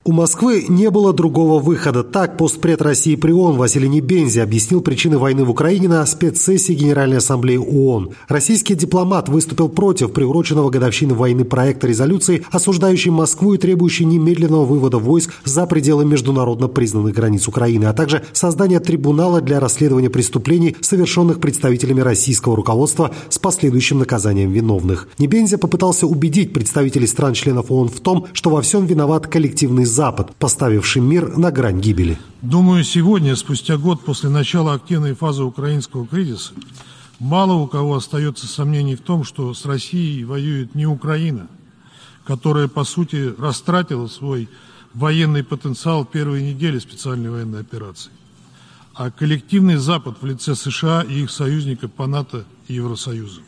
У Москвы не было другого выхода. Так постпред России при ООН Василий Небензи объяснил причины войны в Украине на спецсессии Генеральной Ассамблеи ООН. Российский дипломат выступил против приуроченного годовщины войны проекта резолюции, осуждающей Москву и требующей немедленного вывода войск за пределы международно признанных границ Украины, а также создания трибунала для расследования преступлений, совершенных представителями российского руководства с последующим наказанием виновных. Небензи попытался убедить представителей стран-членов ООН в том, что во всем виноват коллективный Запад, поставивший мир на грань гибели. Думаю, сегодня, спустя год после начала активной фазы украинского кризиса, мало у кого остается сомнений в том, что с Россией воюет не Украина, которая, по сути, растратила свой военный потенциал в первые недели специальной военной операции, а коллективный Запад в лице США и их союзников по НАТО и Евросоюзу.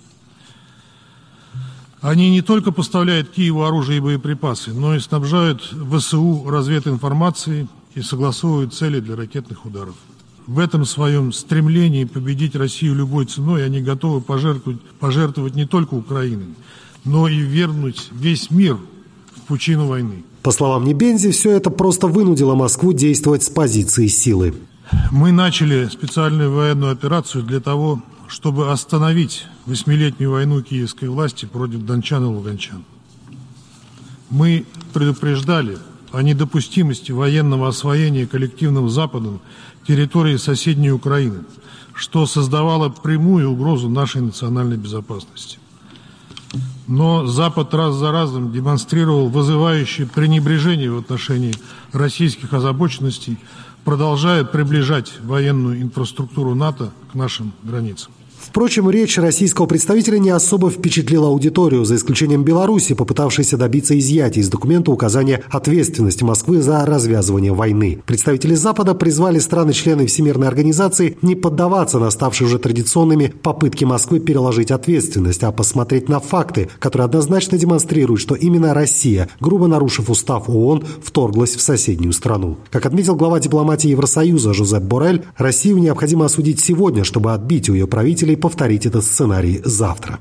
Они не только поставляют Киеву оружие и боеприпасы, но и снабжают ВСУ развединформацией и согласовывают цели для ракетных ударов. В этом своем стремлении победить Россию любой ценой они готовы пожертвовать не только Украиной, но и ввергнуть весь мир в пучину войны. По словам Небензи, все это просто вынудило Москву действовать с позиции силы. Мы начали специальную военную операцию для того, чтобы остановить 8-летнюю войну киевской власти против дончан и луганчан. Мы предупреждали о недопустимости военного освоения коллективным Западом территории соседней Украины, что создавало прямую угрозу нашей национальной безопасности. Но Запад раз за разом демонстрировал вызывающее пренебрежение в отношении российских озабоченностей, продолжая приближать военную инфраструктуру НАТО к нашим границам. Впрочем, речь российского представителя не особо впечатлила аудиторию, за исключением Беларуси, попытавшейся добиться изъятия из документа указания ответственности Москвы за развязывание войны. Представители Запада призвали страны-члены Всемирной организации не поддаваться на ставшие уже традиционными попытки Москвы переложить ответственность, а посмотреть на факты, которые однозначно демонстрируют, что именно Россия, грубо нарушив устав ООН, вторглась в соседнюю страну. Как отметил глава дипломатии Евросоюза Жозеп Боррель, Россию необходимо осудить сегодня, чтобы отбить у ее правителей повторить этот сценарий завтра.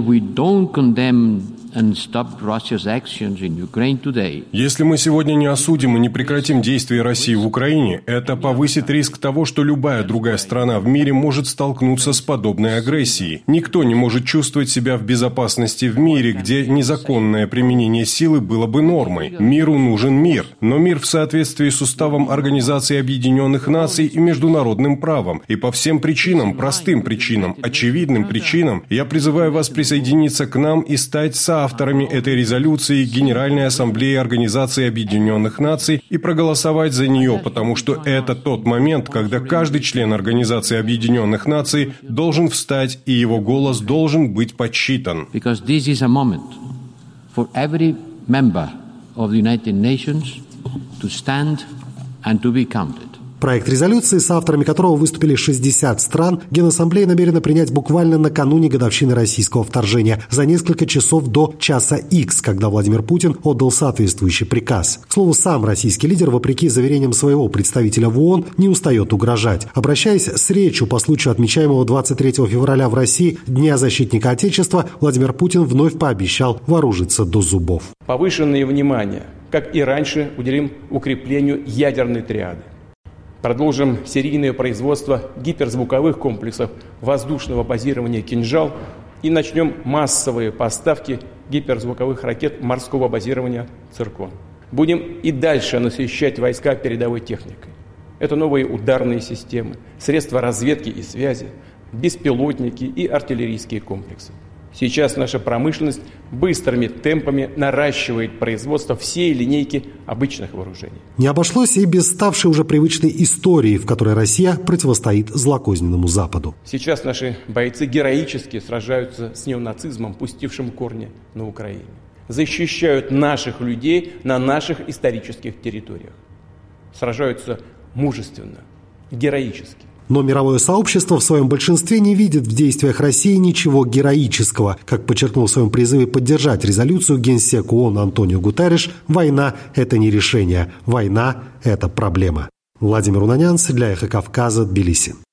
Если мы сегодня не осудим и не прекратим действия России в Украине, это повысит риск того, что любая другая страна в мире может столкнуться с подобной агрессией. Никто не может чувствовать себя в безопасности в мире, где незаконное применение силы было бы нормой. Миру нужен мир, но мир в соответствии с уставом Организации Объединенных Наций и международным правом. И по всем причинам, простым причинам, очевидным причинам, я призываю вас присоединиться к нам и стать соавторами этой резолюции Генеральной Ассамблеи Организации Объединенных Наций и проголосовать за нее, потому что это тот момент, когда каждый член Организации Объединенных Наций должен встать, и его голос должен быть подсчитан. Проект резолюции, с авторами которого выступили 60 стран, Генассамблея намерена принять буквально накануне годовщины российского вторжения, за несколько часов до часа Х, когда Владимир Путин отдал соответствующий приказ. К слову, сам российский лидер, вопреки заверениям своего представителя в ООН, не устает угрожать. Обращаясь с речью по случаю отмечаемого 23 февраля в России Дня защитника Отечества, Владимир Путин вновь пообещал вооружиться до зубов. Повышенное внимание, как и раньше, уделим укреплению ядерной триады. Продолжим серийное производство гиперзвуковых комплексов воздушного базирования «Кинжал» и начнем массовые поставки гиперзвуковых ракет морского базирования «Циркон». Будем и дальше насыщать войска передовой техникой. Это новые ударные системы, средства разведки и связи, беспилотники и артиллерийские комплексы. Сейчас наша промышленность быстрыми темпами наращивает производство всей линейки обычных вооружений. Не обошлось и без ставшей уже привычной истории, в которой Россия противостоит злокозненному Западу. Сейчас наши бойцы героически сражаются с неонацизмом, пустившим корни на Украине. Защищают наших людей на наших исторических территориях. Сражаются мужественно, героически. Но мировое сообщество в своем большинстве не видит в действиях России ничего героического. Как подчеркнул в своем призыве поддержать резолюцию генсек ООН Антонио Гутерриш, война – это не решение, война – это проблема. Владимир Унанянц для Эхо Кавказа, Тбилиси.